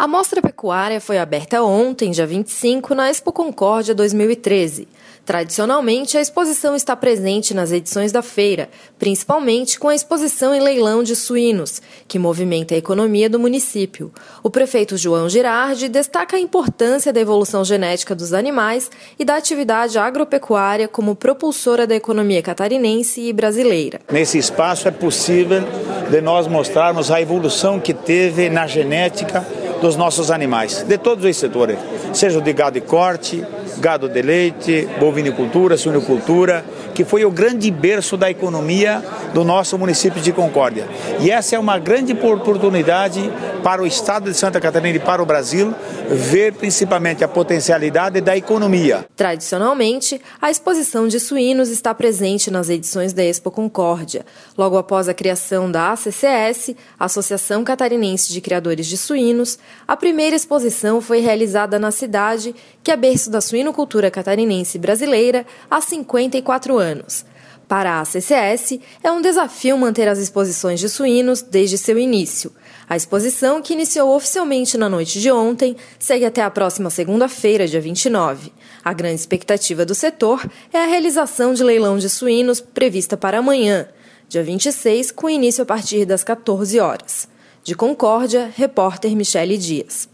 A mostra pecuária foi aberta ontem, dia 25, na Expo Concórdia 2013. Tradicionalmente, a exposição está presente nas edições da feira, principalmente com a exposição em leilão de suínos, que movimenta a economia do município. O prefeito João Girardi destaca a importância da evolução genética dos animais e da atividade agropecuária como propulsora da economia catarinense e brasileira. Nesse espaço é possível de nós mostrarmos a evolução que teve na genética dos nossos animais, de todos os setores, seja de gado de corte, gado de leite, bovinicultura, suinocultura, que foi o grande berço da economia do nosso município de Concórdia. E essa é uma grande oportunidade para o estado de Santa Catarina e para o Brasil ver principalmente a potencialidade da economia. Tradicionalmente, a exposição de suínos está presente nas edições da Expo Concórdia. Logo após a criação da ACCS, Associação Catarinense de Criadores de Suínos, a primeira exposição foi realizada na cidade, que é berço da suinocultura catarinense brasileira há 54 anos. Para a ACCS, é um desafio manter as exposições de suínos desde seu início. A exposição, que iniciou oficialmente na noite de ontem, segue até a próxima segunda-feira, dia 29. A grande expectativa do setor é a realização de leilão de suínos prevista para amanhã, dia 26, com início a partir das 14 horas. De Concórdia, repórter Michele Dias.